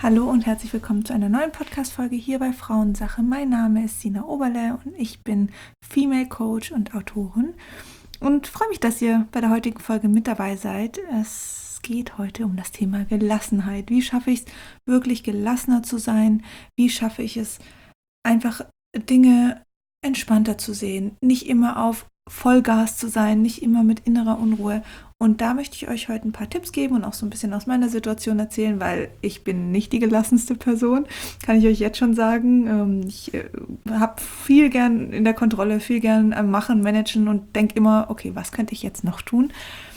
Hallo und herzlich willkommen zu einer neuen Podcast-Folge hier bei Frauensache. Mein Name ist Sina Oberle und ich bin Female Coach und Autorin und freue mich, dass ihr bei der heutigen Folge mit dabei seid. Es geht heute um das Thema Gelassenheit. Wie schaffe ich es, wirklich gelassener zu sein? Wie schaffe ich es, einfach Dinge entspannter zu sehen? Nicht immer auf Vollgas zu sein, nicht immer mit innerer Unruhe. Und da möchte ich euch heute ein paar Tipps geben und auch so ein bisschen aus meiner Situation erzählen, weil ich bin nicht die gelassenste Person, kann ich euch jetzt schon sagen. Ich habe viel gern in der Kontrolle, viel gern am Machen, Managen und denke immer, okay, was könnte ich jetzt noch tun?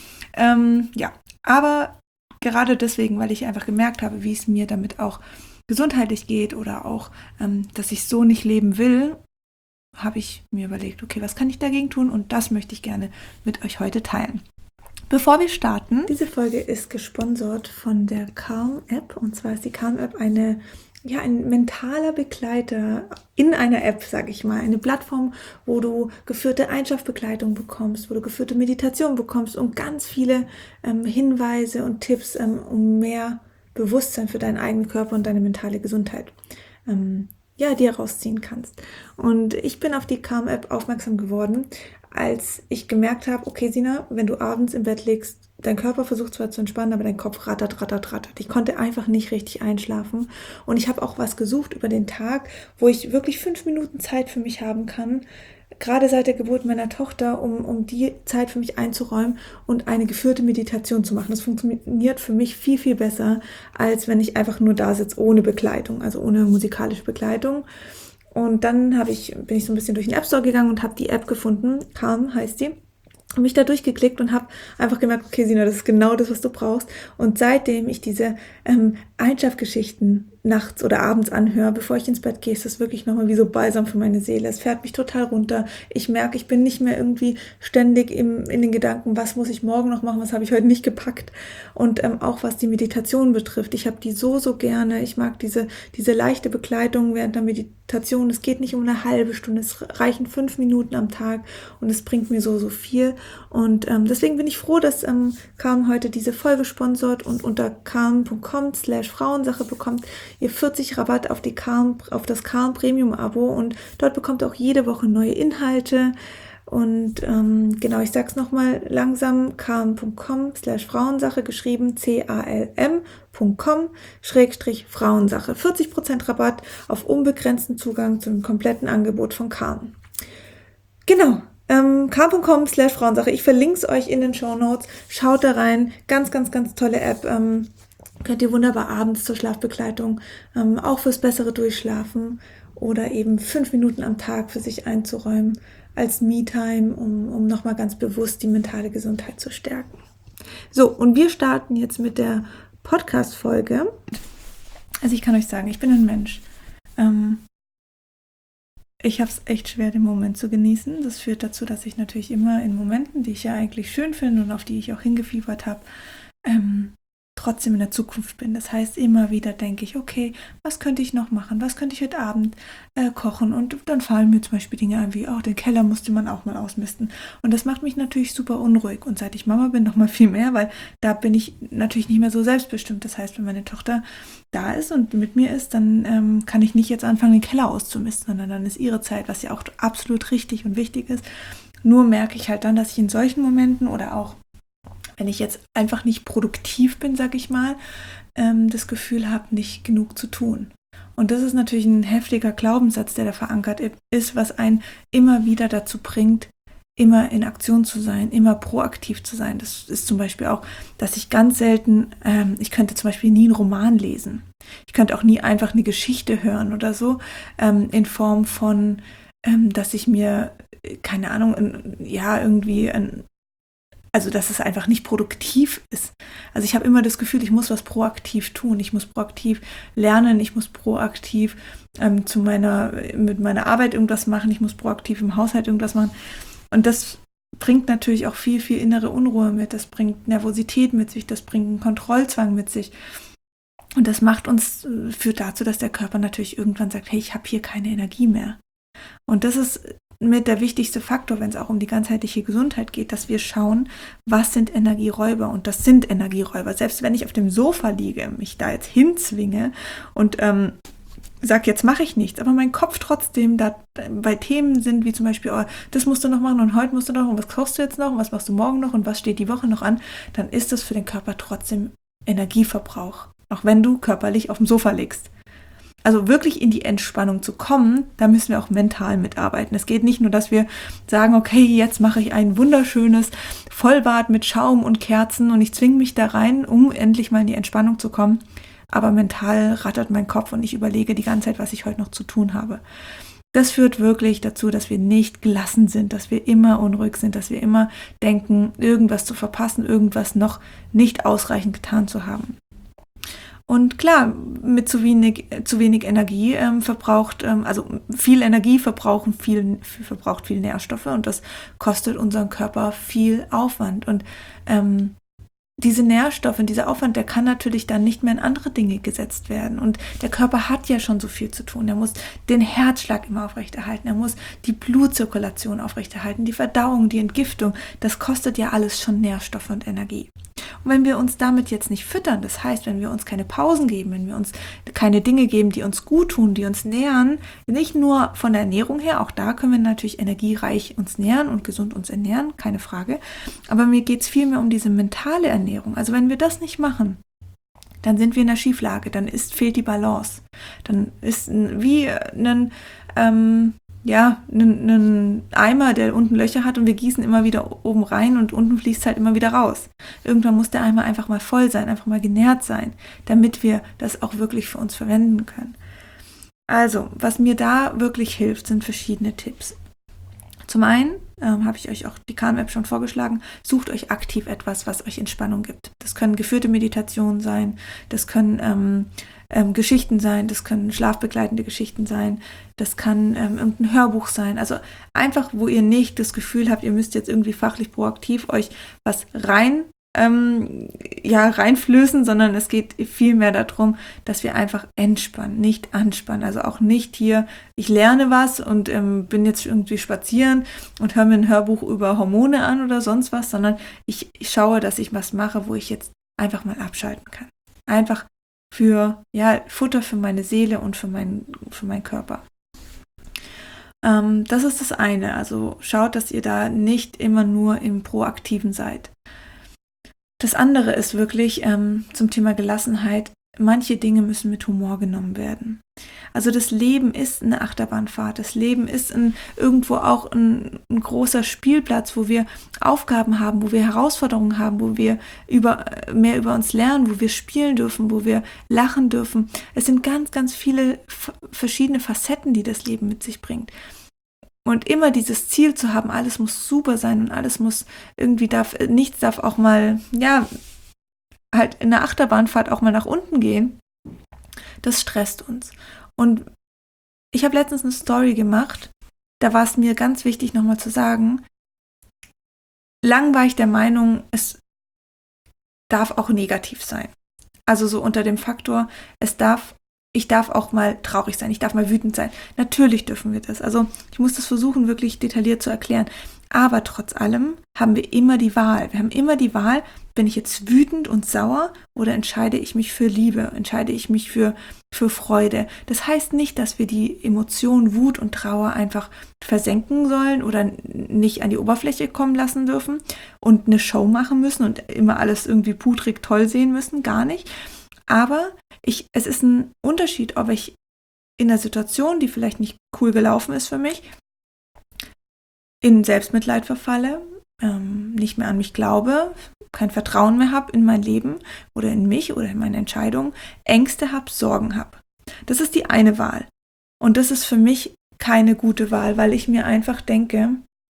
Aber gerade deswegen, weil ich einfach gemerkt habe, wie es mir damit auch gesundheitlich geht oder auch, dass ich so nicht leben will, habe ich mir überlegt, okay, was kann ich dagegen tun? Und das möchte ich gerne mit euch heute teilen. Bevor wir starten, diese Folge ist gesponsert von der Calm-App. Und zwar ist die Calm-App ein mentaler Begleiter in einer App, sage ich mal. Eine Plattform, wo du geführte Einschlafbegleitung bekommst, wo du geführte Meditation bekommst und ganz viele Hinweise und Tipps, um mehr Bewusstsein für deinen eigenen Körper und deine mentale Gesundheit dir rausziehen kannst. Und ich bin auf die Calm-App aufmerksam geworden, als ich gemerkt habe, okay Sina, wenn du abends im Bett liegst, dein Körper versucht zwar zu entspannen, aber dein Kopf rattert. Ich konnte einfach nicht richtig einschlafen und ich habe auch was gesucht über den Tag, wo ich wirklich 5 Minuten Zeit für mich haben kann, gerade seit der Geburt meiner Tochter, um die Zeit für mich einzuräumen und eine geführte Meditation zu machen. Das funktioniert für mich viel, viel besser, als wenn ich einfach nur da sitze ohne Begleitung, also ohne musikalische Begleitung. Und dann bin ich so ein bisschen durch den App Store gegangen und habe die App gefunden, Calm heißt die. Und mich da durchgeklickt und habe einfach gemerkt, okay Sina, das ist genau das, was du brauchst. Und seitdem ich diese Einschlafgeschichten nachts oder abends anhöre, bevor ich ins Bett gehe, ist das wirklich nochmal wie so Balsam für meine Seele. Es fährt mich total runter. Ich merke, ich bin nicht mehr irgendwie ständig in den Gedanken, was muss ich morgen noch machen, was habe ich heute nicht gepackt. Und auch was die Meditation betrifft, ich habe die so gerne. Ich mag diese leichte Begleitung während der Meditation. Es geht nicht um eine halbe Stunde, es reichen 5 Minuten am Tag und es bringt mir so viel. Und deswegen bin ich froh, dass Calm heute diese Folge sponsort und unter calm.com/Frauensache bekommt ihr 40 Rabatt auf das Calm Premium Abo und dort bekommt ihr auch jede Woche neue Inhalte. Und ich sage es nochmal langsam, calm.com/Frauensache, geschrieben calm.com/Frauensache. 40% Rabatt auf unbegrenzten Zugang zum kompletten Angebot von Calm. Genau. calm.com/Frauensache. Ich verlinke es euch in den Shownotes. Schaut da rein. Ganz, ganz, ganz tolle App. Könnt ihr wunderbar abends zur Schlafbegleitung, auch fürs bessere Durchschlafen oder eben 5 Minuten am Tag für sich einzuräumen als Me-Time, um nochmal ganz bewusst die mentale Gesundheit zu stärken. So, und wir starten jetzt mit der Podcast-Folge. Also ich kann euch sagen, ich bin ein Mensch. Ich habe es echt schwer, den Moment zu genießen. Das führt dazu, dass ich natürlich immer in Momenten, die ich ja eigentlich schön finde und auf die ich auch hingefiebert habe, trotzdem in der Zukunft bin. Das heißt, immer wieder denke ich, okay, was könnte ich noch machen? Was könnte ich heute Abend kochen? Und dann fallen mir zum Beispiel Dinge ein, wie, den Keller musste man auch mal ausmisten. Und das macht mich natürlich super unruhig. Und seit ich Mama bin, noch mal viel mehr, weil da bin ich natürlich nicht mehr so selbstbestimmt. Das heißt, wenn meine Tochter da ist und mit mir ist, dann kann ich nicht jetzt anfangen, den Keller auszumisten, sondern dann ist ihre Zeit, was ja auch absolut richtig und wichtig ist. Nur merke ich halt dann, dass ich in solchen Momenten oder auch wenn ich jetzt einfach nicht produktiv bin, sag ich mal, das Gefühl habe, nicht genug zu tun. Und das ist natürlich ein heftiger Glaubenssatz, der da verankert ist, was einen immer wieder dazu bringt, immer in Aktion zu sein, immer proaktiv zu sein. Das ist zum Beispiel auch, dass ich ganz selten, ich könnte zum Beispiel nie einen Roman lesen. Ich könnte auch nie einfach eine Geschichte hören oder so, in Form von, dass ich mir, keine Ahnung, also dass es einfach nicht produktiv ist. Also ich habe immer das Gefühl, ich muss was proaktiv tun, ich muss proaktiv lernen, ich muss proaktiv mit meiner Arbeit irgendwas machen, ich muss proaktiv im Haushalt irgendwas machen. Und das bringt natürlich auch viel, viel innere Unruhe mit, das bringt Nervosität mit sich, das bringt einen Kontrollzwang mit sich. Und das führt dazu, dass der Körper natürlich irgendwann sagt, hey, ich habe hier keine Energie mehr. Und das ist mit der wichtigste Faktor, wenn es auch um die ganzheitliche Gesundheit geht, dass wir schauen, was sind Energieräuber, und das sind Energieräuber. Selbst wenn ich auf dem Sofa liege, mich da jetzt hinzwinge und sag, jetzt mache ich nichts, aber mein Kopf trotzdem da bei Themen sind, wie zum Beispiel, oh, das musst du noch machen und heute musst du noch und was kochst du jetzt noch und was machst du morgen noch und was steht die Woche noch an, dann ist das für den Körper trotzdem Energieverbrauch, auch wenn du körperlich auf dem Sofa liegst. Also wirklich in die Entspannung zu kommen, da müssen wir auch mental mitarbeiten. Es geht nicht nur, dass wir sagen, okay, jetzt mache ich ein wunderschönes Vollbad mit Schaum und Kerzen und ich zwinge mich da rein, um endlich mal in die Entspannung zu kommen. Aber mental rattert mein Kopf und ich überlege die ganze Zeit, was ich heute noch zu tun habe. Das führt wirklich dazu, dass wir nicht gelassen sind, dass wir immer unruhig sind, dass wir immer denken, irgendwas zu verpassen, irgendwas noch nicht ausreichend getan zu haben. Und klar, mit zu wenig Energie also viel Energie verbraucht viel Nährstoffe und das kostet unseren Körper viel Aufwand. Und diese Nährstoffe, dieser Aufwand, der kann natürlich dann nicht mehr in andere Dinge gesetzt werden. Und der Körper hat ja schon so viel zu tun. Er muss den Herzschlag immer aufrechterhalten, er muss die Blutzirkulation aufrechterhalten, die Verdauung, die Entgiftung. Das kostet ja alles schon Nährstoffe und Energie. Und wenn wir uns damit jetzt nicht füttern, das heißt, wenn wir uns keine Pausen geben, wenn wir uns keine Dinge geben, die uns gut tun, die uns nähren, nicht nur von der Ernährung her, auch da können wir natürlich energiereich uns nähren und gesund uns ernähren, keine Frage, aber mir geht es vielmehr um diese mentale Ernährung. Also wenn wir das nicht machen, dann sind wir in der Schieflage, dann fehlt die Balance. Dann ist wie ein Eimer, der unten Löcher hat und wir gießen immer wieder oben rein und unten fließt halt immer wieder raus. Irgendwann muss der Eimer einfach mal voll sein, einfach mal genährt sein, damit wir das auch wirklich für uns verwenden können. Also, was mir da wirklich hilft, sind verschiedene Tipps. Zum einen habe ich euch auch die Calm-App schon vorgeschlagen, sucht euch aktiv etwas, was euch Entspannung gibt. Das können geführte Meditationen sein, das können Geschichten sein, das können schlafbegleitende Geschichten sein, das kann irgendein Hörbuch sein. Also einfach, wo ihr nicht das Gefühl habt, ihr müsst jetzt irgendwie fachlich proaktiv euch was reinflößen, sondern es geht vielmehr darum, dass wir einfach entspannen, nicht anspannen. Also auch nicht hier, ich lerne was und bin jetzt irgendwie spazieren und höre mir ein Hörbuch über Hormone an oder sonst was, sondern ich schaue, dass ich was mache, wo ich jetzt einfach mal abschalten kann. Einfach für Futter für meine Seele und für meinen Körper. Das ist das eine. Also schaut, dass ihr da nicht immer nur im Proaktiven seid. Das andere ist wirklich zum Thema Gelassenheit, manche Dinge müssen mit Humor genommen werden. Also das Leben ist eine Achterbahnfahrt, das Leben ist irgendwo auch ein großer Spielplatz, wo wir Aufgaben haben, wo wir Herausforderungen haben, wo wir mehr über uns lernen, wo wir spielen dürfen, wo wir lachen dürfen. Es sind ganz, ganz viele verschiedene Facetten, die das Leben mit sich bringt. Und immer dieses Ziel zu haben, alles muss super sein und alles muss nichts darf auch mal, halt in der Achterbahnfahrt auch mal nach unten gehen, das stresst uns. Und ich habe letztens eine Story gemacht, da war es mir ganz wichtig nochmal zu sagen, lang war ich der Meinung, es darf auch negativ sein. Also so unter dem Faktor, ich darf auch mal traurig sein, ich darf mal wütend sein. Natürlich dürfen wir das. Also ich muss das versuchen, wirklich detailliert zu erklären. Aber trotz allem haben wir immer die Wahl. Wir haben immer die Wahl, bin ich jetzt wütend und sauer oder entscheide ich mich für Liebe, entscheide ich mich für Freude. Das heißt nicht, dass wir die Emotion Wut und Trauer einfach versenken sollen oder nicht an die Oberfläche kommen lassen dürfen und eine Show machen müssen und immer alles irgendwie pudrig toll sehen müssen, gar nicht. Aber es ist ein Unterschied, ob ich in einer Situation, die vielleicht nicht cool gelaufen ist für mich, in Selbstmitleid verfalle, nicht mehr an mich glaube, kein Vertrauen mehr habe in mein Leben oder in mich oder in meine Entscheidungen, Ängste habe, Sorgen habe. Das ist die eine Wahl. Und das ist für mich keine gute Wahl, weil ich mir einfach denke,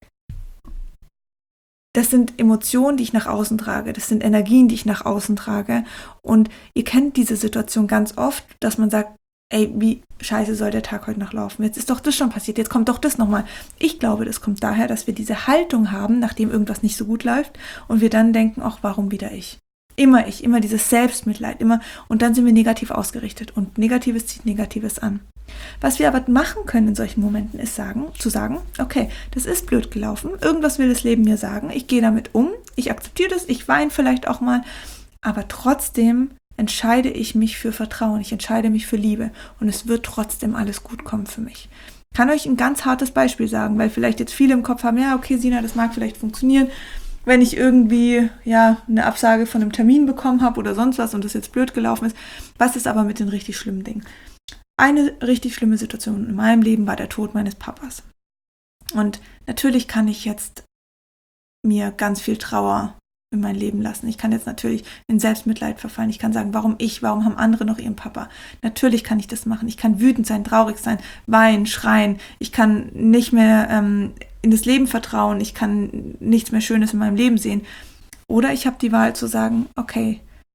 das sind Emotionen, die ich nach außen trage. Das sind Energien, die ich nach außen trage. Und ihr kennt diese Situation ganz oft, dass man sagt, ey, wie scheiße soll der Tag heute noch laufen? Jetzt ist doch das schon passiert, jetzt kommt doch das nochmal. Ich glaube, das kommt daher, dass wir diese Haltung haben, nachdem irgendwas nicht so gut läuft und wir dann denken, ach, warum wieder ich? Immer dieses Selbstmitleid, immer. Und dann sind wir negativ ausgerichtet und Negatives zieht Negatives an. Was wir aber machen können in solchen Momenten ist zu sagen, okay, das ist blöd gelaufen, irgendwas will das Leben mir sagen, ich gehe damit um, ich akzeptiere das, ich weine vielleicht auch mal, aber trotzdem entscheide ich mich für Vertrauen, ich entscheide mich für Liebe und es wird trotzdem alles gut kommen für mich. Ich kann euch ein ganz hartes Beispiel sagen, weil vielleicht jetzt viele im Kopf haben, ja, okay, Sina, das mag vielleicht funktionieren, wenn ich irgendwie eine Absage von einem Termin bekommen habe oder sonst was und das jetzt blöd gelaufen ist. Was ist aber mit den richtig schlimmen Dingen? Eine richtig schlimme Situation in meinem Leben war der Tod meines Papas. Und natürlich kann ich jetzt mir ganz viel Trauer in mein Leben lassen. Ich kann jetzt natürlich in Selbstmitleid verfallen. Ich kann sagen, warum haben andere noch ihren Papa? Natürlich kann ich das machen. Ich kann wütend sein, traurig sein, weinen, schreien. Ich kann nicht mehr in das Leben vertrauen. Ich kann nichts mehr Schönes in meinem Leben sehen. Oder ich habe die Wahl zu sagen, okay,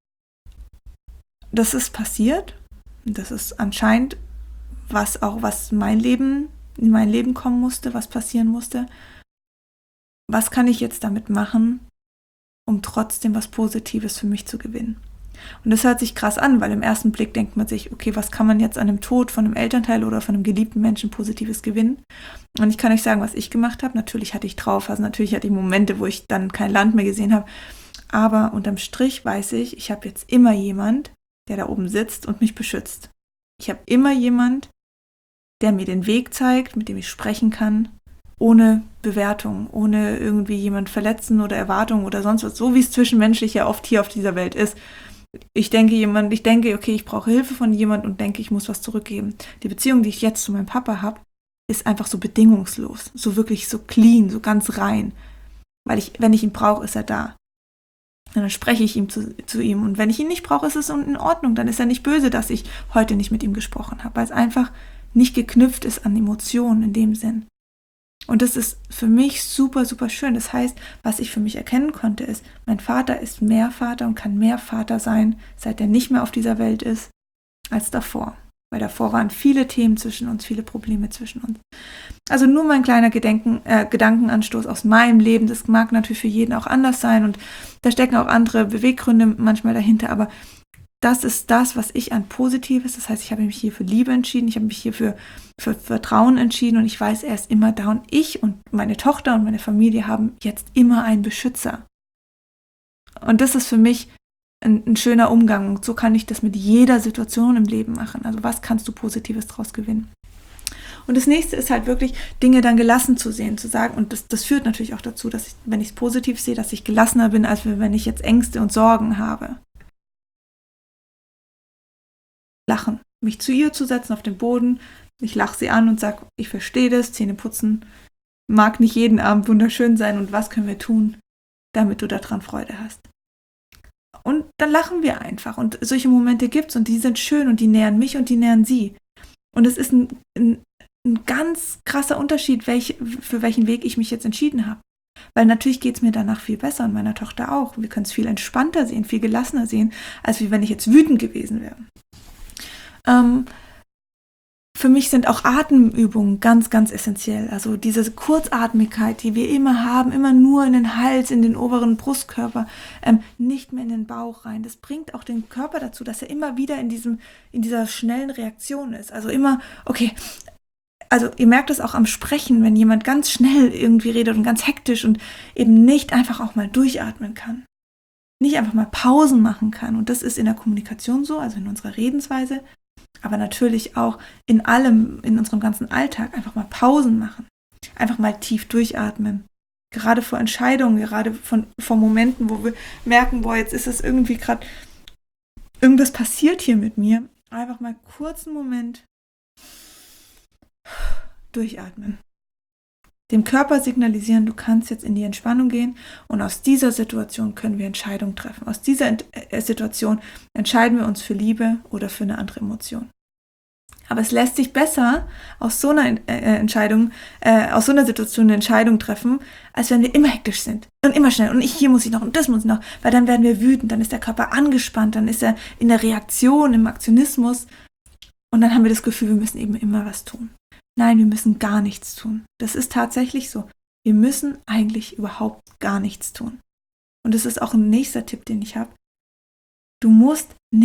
das ist passiert. Das ist anscheinend was in mein Leben kommen musste, was passieren musste. Was kann ich jetzt damit machen, um trotzdem was Positives für mich zu gewinnen? Und das hört sich krass an, weil im ersten Blick denkt man sich, okay, was kann man jetzt an einem Tod von einem Elternteil oder von einem geliebten Menschen Positives gewinnen? Und ich kann euch sagen, was ich gemacht habe. Natürlich hatte ich Trauerphasen, natürlich hatte ich Momente, wo ich dann kein Land mehr gesehen habe. Aber unterm Strich weiß ich habe jetzt immer jemand, der da oben sitzt und mich beschützt. Ich habe immer jemand, der mir den Weg zeigt, mit dem ich sprechen kann, ohne Bewertung, ohne irgendwie jemand verletzen oder Erwartungen oder sonst was, so wie es zwischenmenschlich ja oft hier auf dieser Welt ist. Ich denke, okay, ich brauche Hilfe von jemandem und denke, ich muss was zurückgeben. Die Beziehung, die ich jetzt zu meinem Papa habe, ist einfach so bedingungslos, so wirklich so clean, so ganz rein. Weil wenn ich ihn brauche, ist er da. Und dann spreche ich zu ihm. Und wenn ich ihn nicht brauche, ist es in Ordnung. Dann ist er nicht böse, dass ich heute nicht mit ihm gesprochen habe, weil es einfach nicht geknüpft ist an Emotionen in dem Sinn. Und das ist für mich super, super schön. Das heißt, was ich für mich erkennen konnte, ist, mein Vater ist mehr Vater und kann mehr Vater sein, seit er nicht mehr auf dieser Welt ist, als davor. Weil davor waren viele Themen zwischen uns, viele Probleme zwischen uns. Also nur mein kleiner Gedankenanstoß aus meinem Leben. Das mag natürlich für jeden auch anders sein und da stecken auch andere Beweggründe manchmal dahinter, aber das ist das, was ich an Positives, das heißt, ich habe mich hier für Liebe entschieden, ich habe mich hier für Vertrauen entschieden und ich weiß, er ist immer da und ich und meine Tochter und meine Familie haben jetzt immer einen Beschützer. Und das ist für mich ein schöner Umgang und so kann ich das mit jeder Situation im Leben machen. Also was kannst du Positives draus gewinnen? Und das nächste ist halt wirklich, Dinge dann gelassen zu sehen, zu sagen, und das führt natürlich auch dazu, dass ich, wenn ich es positiv sehe, dass ich gelassener bin, als wenn ich jetzt Ängste und Sorgen habe. Lachen, mich zu ihr zu setzen auf den Boden, ich lache sie an und sage, ich verstehe das, Zähne putzen, mag nicht jeden Abend wunderschön sein und was können wir tun, damit du daran Freude hast. Und dann lachen wir einfach und solche Momente gibt es und die sind schön und die nähern mich und die nähern sie. Und es ist ein ganz krasser Unterschied, für welchen Weg ich mich jetzt entschieden habe. Weil natürlich geht es mir danach viel besser und meiner Tochter auch. Wir können es viel entspannter sehen, viel gelassener sehen, als wie wenn ich jetzt wütend gewesen wäre. Für mich sind auch Atemübungen ganz, ganz essentiell. Also diese Kurzatmigkeit, die wir immer haben, immer nur in den Hals, in den oberen Brustkörper, nicht mehr in den Bauch rein. Das bringt auch den Körper dazu, dass er immer wieder in dieser schnellen Reaktion ist. Also immer, okay, also ihr merkt es auch am Sprechen, wenn jemand ganz schnell irgendwie redet und ganz hektisch und eben nicht einfach auch mal durchatmen kann. Nicht einfach mal Pausen machen kann. Und das ist in der Kommunikation so, also in unserer Redensweise, aber natürlich auch in allem, in unserem ganzen Alltag, einfach mal Pausen machen. Einfach mal tief durchatmen. Gerade vor Entscheidungen, gerade vor Momenten, wo wir merken, boah, jetzt ist es irgendwie gerade, irgendwas passiert hier mit mir. Einfach mal kurz einen Moment durchatmen. Dem Körper signalisieren, du kannst jetzt in die Entspannung gehen und aus dieser Situation können wir Entscheidungen treffen. Aus dieser Situation entscheiden wir uns für Liebe oder für eine andere Emotion. Aber es lässt sich besser aus so einer aus so einer Situation eine Entscheidung treffen, als wenn wir immer hektisch sind und immer schnell und hier muss ich noch und das muss ich noch, weil dann werden wir wütend, dann ist der Körper angespannt, dann ist er in der Reaktion, im Aktionismus und dann haben wir das Gefühl, wir müssen eben immer was tun. Nein, wir müssen gar nichts tun. Das ist tatsächlich so. Wir müssen eigentlich überhaupt gar nichts tun. Und das ist auch ein nächster Tipp, den ich habe. Du musst nichts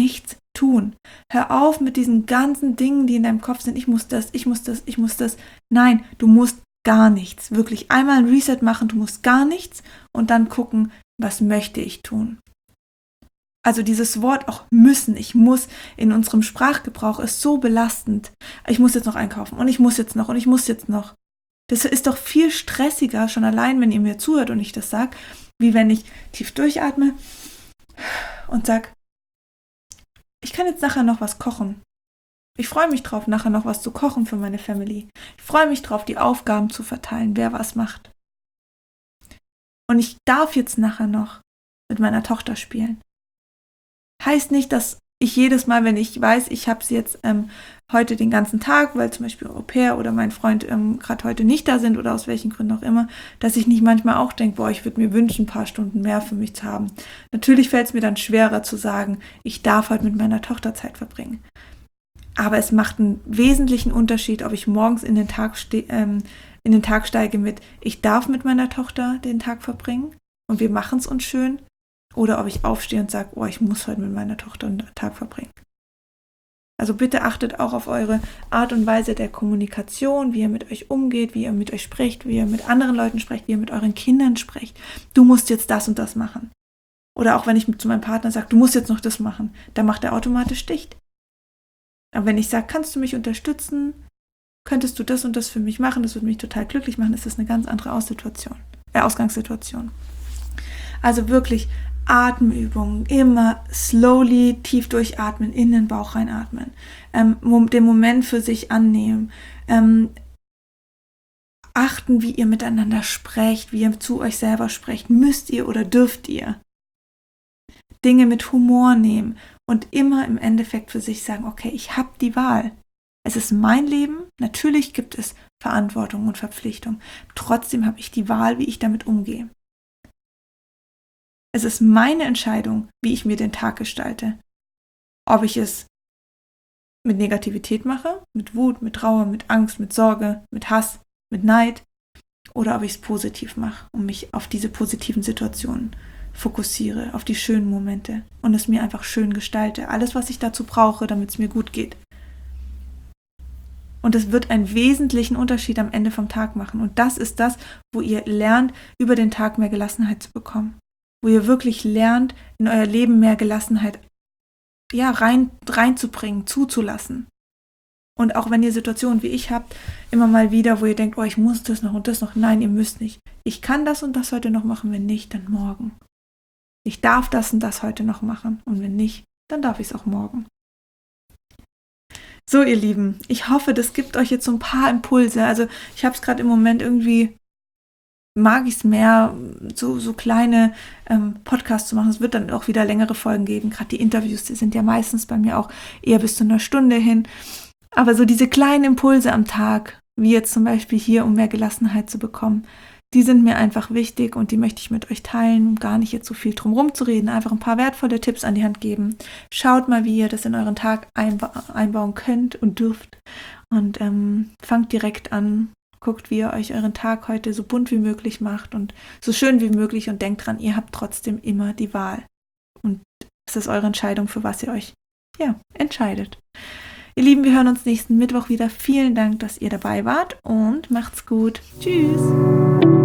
tun. Hör auf mit diesen ganzen Dingen, die in deinem Kopf sind. Ich muss das, ich muss das, ich muss das. Nein, du musst gar nichts. Wirklich einmal ein Reset machen, du musst gar nichts und dann gucken, was möchte ich tun. Also dieses Wort auch müssen, ich muss in unserem Sprachgebrauch ist so belastend. Ich muss jetzt noch einkaufen und ich muss jetzt noch und ich muss jetzt noch. Das ist doch viel stressiger, schon allein, wenn ihr mir zuhört und ich das sage, wie wenn ich tief durchatme und sage, ich kann jetzt nachher noch was kochen. Ich freue mich drauf, nachher noch was zu kochen für meine Family. Ich freue mich drauf, die Aufgaben zu verteilen, wer was macht. Und ich darf jetzt nachher noch mit meiner Tochter spielen. Heißt nicht, dass ich jedes Mal, wenn ich weiß, ich habe sie jetzt heute den ganzen Tag, weil zum Beispiel Au-pair oder mein Freund gerade heute nicht da sind oder aus welchen Gründen auch immer, dass ich nicht manchmal auch denke, boah, ich würde mir wünschen, ein paar Stunden mehr für mich zu haben. Natürlich fällt es mir dann schwerer zu sagen, ich darf heute mit meiner Tochter Zeit verbringen. Aber es macht einen wesentlichen Unterschied, ob ich morgens in den Tag steige mit, ich darf mit meiner Tochter den Tag verbringen und wir machen es uns schön, oder ob ich aufstehe und sage, oh, ich muss heute mit meiner Tochter einen Tag verbringen. Also bitte achtet auch auf eure Art und Weise der Kommunikation, wie ihr mit euch umgeht, wie ihr mit euch sprecht, wie ihr mit anderen Leuten sprecht, wie ihr mit euren Kindern sprecht. Du musst jetzt das und das machen. Oder auch wenn ich zu meinem Partner sage, du musst jetzt noch das machen, dann macht er automatisch dicht. Aber wenn ich sage, kannst du mich unterstützen, könntest du das und das für mich machen, das würde mich total glücklich machen, ist das eine ganz andere Ausgangssituation. Also wirklich Atemübungen, immer slowly tief durchatmen, in den Bauch reinatmen, den Moment für sich annehmen, achten, wie ihr miteinander sprecht, wie ihr zu euch selber sprecht, müsst ihr oder dürft ihr. Dinge mit Humor nehmen und immer im Endeffekt für sich sagen, okay, ich habe die Wahl. Es ist mein Leben, natürlich gibt es Verantwortung und Verpflichtung, trotzdem habe ich die Wahl, wie ich damit umgehe. Es ist meine Entscheidung, wie ich mir den Tag gestalte. Ob ich es mit Negativität mache, mit Wut, mit Trauer, mit Angst, mit Sorge, mit Hass, mit Neid, oder ob ich es positiv mache und mich auf diese positiven Situationen fokussiere, auf die schönen Momente und es mir einfach schön gestalte. Alles, was ich dazu brauche, damit es mir gut geht. Und es wird einen wesentlichen Unterschied am Ende vom Tag machen. Und das ist das, wo ihr lernt, über den Tag mehr Gelassenheit zu bekommen. Wo ihr wirklich lernt, in euer Leben mehr Gelassenheit reinzubringen, zuzulassen. Und auch wenn ihr Situationen wie ich habt, immer mal wieder, wo ihr denkt, oh, ich muss das noch und das noch. Nein, ihr müsst nicht. Ich kann das und das heute noch machen, wenn nicht, dann morgen. Ich darf das und das heute noch machen und wenn nicht, dann darf ich es auch morgen. So, ihr Lieben, ich hoffe, das gibt euch jetzt so ein paar Impulse. Also ich habe es gerade im Moment irgendwie, mag ich es mehr, so kleine Podcasts zu machen. Es wird dann auch wieder längere Folgen geben. Gerade die Interviews, die sind ja meistens bei mir auch eher bis zu einer Stunde hin. Aber so diese kleinen Impulse am Tag, wie jetzt zum Beispiel hier, um mehr Gelassenheit zu bekommen, die sind mir einfach wichtig und die möchte ich mit euch teilen, um gar nicht jetzt so viel drum rumzureden. Einfach ein paar wertvolle Tipps an die Hand geben. Schaut mal, wie ihr das in euren Tag einbauen könnt und dürft. Und fangt direkt an. Guckt, wie ihr euch euren Tag heute so bunt wie möglich macht und so schön wie möglich und denkt dran, ihr habt trotzdem immer die Wahl. Und es ist eure Entscheidung, für was ihr euch entscheidet. Ihr Lieben, wir hören uns nächsten Mittwoch wieder. Vielen Dank, dass ihr dabei wart und macht's gut. Tschüss.